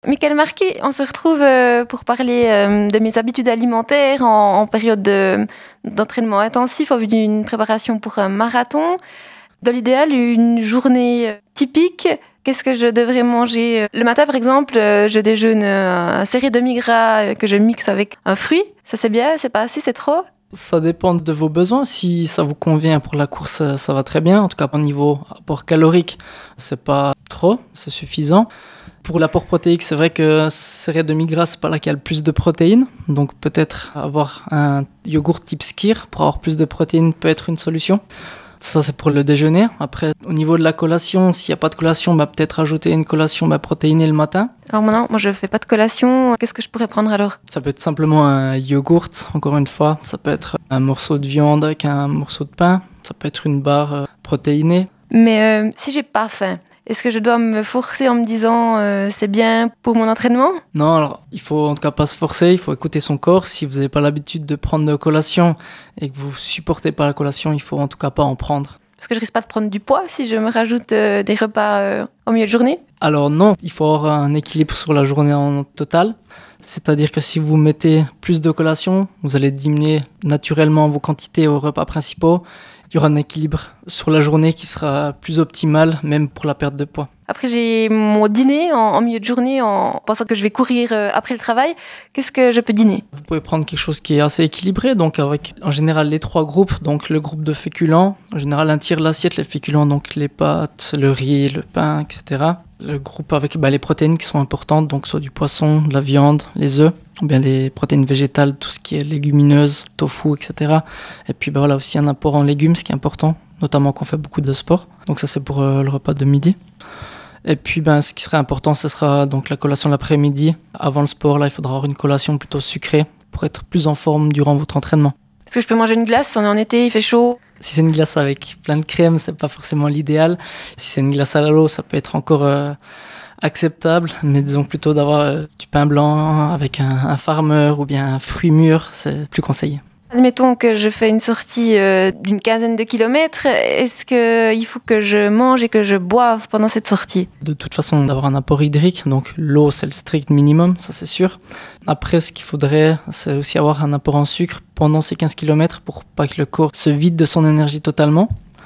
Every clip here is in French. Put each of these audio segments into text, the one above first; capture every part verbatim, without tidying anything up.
Mickaël Marquis, on se retrouve euh, pour parler euh, de mes habitudes alimentaires en, en période de, d'entraînement intensif en vue d'une préparation pour un marathon. Dans l'idéal, une journée typique, qu'est-ce que je devrais manger? Le matin, par exemple, je déjeune un série demi-gras que je mixe avec un fruit. Ça, c'est bien? C'est pas assez? C'est trop? Ça dépend de vos besoins. Si ça vous convient pour la course, ça va très bien. En tout cas, au niveau apport calorique, c'est pas trop, c'est suffisant. Pour l'apport protéique, c'est vrai que céréales demi-gras, c'est pas là qu'il y a le plus de protéines. Donc peut-être avoir un yogourt type Skyr pour avoir plus de protéines peut être une solution. Ça, c'est pour le déjeuner. Après, au niveau de la collation, s'il n'y a pas de collation, bah, peut-être ajouter une collation bah, protéinée le matin. Alors maintenant, moi, je ne fais pas de collation. Qu'est-ce que je pourrais prendre alors? Ça peut être simplement un yogourt, encore une fois. Ça peut être un morceau de viande avec un morceau de pain. Ça peut être une barre euh, protéinée. Mais euh, si j'ai pas faim, est-ce que je dois me forcer en me disant euh, c'est bien pour mon entraînement? Non, alors il faut en tout cas pas se forcer, il faut écouter son corps. Si vous n'avez pas l'habitude de prendre de collation et que vous supportez pas la collation, il faut en tout cas pas en prendre. Parce que je risque pas de prendre du poids si je me rajoute euh, des repas euh, au milieu de journée? Alors non, il faut avoir un équilibre sur la journée en total. C'est-à-dire que si vous mettez plus de collation, vous allez diminuer naturellement vos quantités aux repas principaux. Il y aura un équilibre sur la journée qui sera plus optimal, même pour la perte de poids. Après, j'ai mon dîner en, en milieu de journée en pensant que je vais courir euh, après le travail. Qu'est-ce que je peux dîner? Vous pouvez prendre quelque chose qui est assez équilibré, donc avec en général les trois groupes. Donc le groupe de féculents, en général un tiers de l'assiette, les féculents, donc les pâtes, le riz, le pain, et cetera. Le groupe avec bah, les protéines qui sont importantes, donc soit du poisson, de la viande, les œufs, ou bien les protéines végétales, tout ce qui est légumineuses, tofu, et cetera. Et puis bah, voilà, aussi un apport en légumes, ce qui est important, notamment quand on fait beaucoup de sport. Donc ça c'est pour euh, le repas de midi. Et puis ben, ce qui serait important, ce sera donc la collation de l'après-midi. Avant le sport, là, il faudra avoir une collation plutôt sucrée pour être plus en forme durant votre entraînement. Est-ce que je peux manger une glace? On est en été, il fait chaud. Si c'est une glace avec plein de crème, c'est pas forcément l'idéal. Si c'est une glace à l'eau, ça peut être encore euh, acceptable. Mais disons plutôt d'avoir euh, du pain blanc avec un, un farmer ou bien un fruit mûr, c'est plus conseillé. Admettons que je fais une sortie euh, d'une quinzaine de kilomètres. Est-ce qu'il faut que je mange et que je boive pendant cette sortie? De toute façon, d'avoir un apport hydrique, donc l'eau c'est le strict minimum, ça c'est sûr. Après, ce qu'il faudrait, c'est aussi avoir un apport en sucre pendant ces quinze kilomètres pour pas que le corps se vide de son énergie totalement.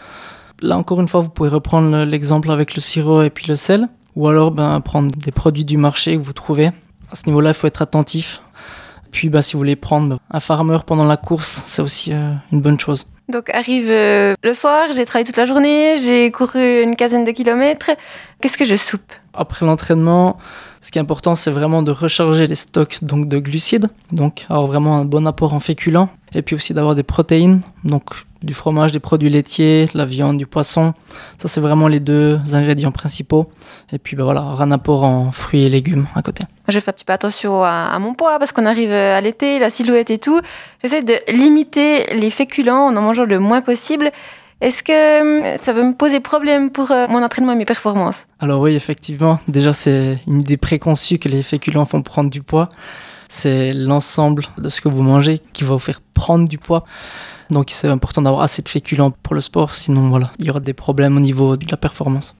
Là encore une fois, vous pouvez reprendre l'exemple avec le sirop et puis le sel, ou alors ben, prendre des produits du marché que vous trouvez. À ce niveau-là, il faut être attentif. Puis bah, si vous voulez prendre un farmer pendant la course, c'est aussi euh, une bonne chose. Donc arrive euh, le soir, j'ai travaillé toute la journée, j'ai couru une quinzaine de kilomètres. Qu'est-ce que je soupe? Après l'entraînement, ce qui est important, c'est vraiment de recharger les stocks donc de glucides, donc avoir vraiment un bon apport en féculents, et puis aussi d'avoir des protéines, donc du fromage, des produits laitiers, de la viande, du poisson. Ça, c'est vraiment les deux ingrédients principaux. Et puis, ben voilà, avoir un apport en fruits et légumes à côté. Je fais un petit peu attention à, à mon poids parce qu'on arrive à l'été, la silhouette et tout. J'essaie de limiter les féculents en en mangeant le moins possible. Est-ce que ça va me poser problème pour mon entraînement et mes performances? Alors oui, effectivement. Déjà, c'est une idée préconçue que les féculents font prendre du poids. C'est l'ensemble de ce que vous mangez qui va vous faire prendre du poids. Donc c'est important d'avoir assez de féculents pour le sport, sinon voilà, il y aura des problèmes au niveau de la performance.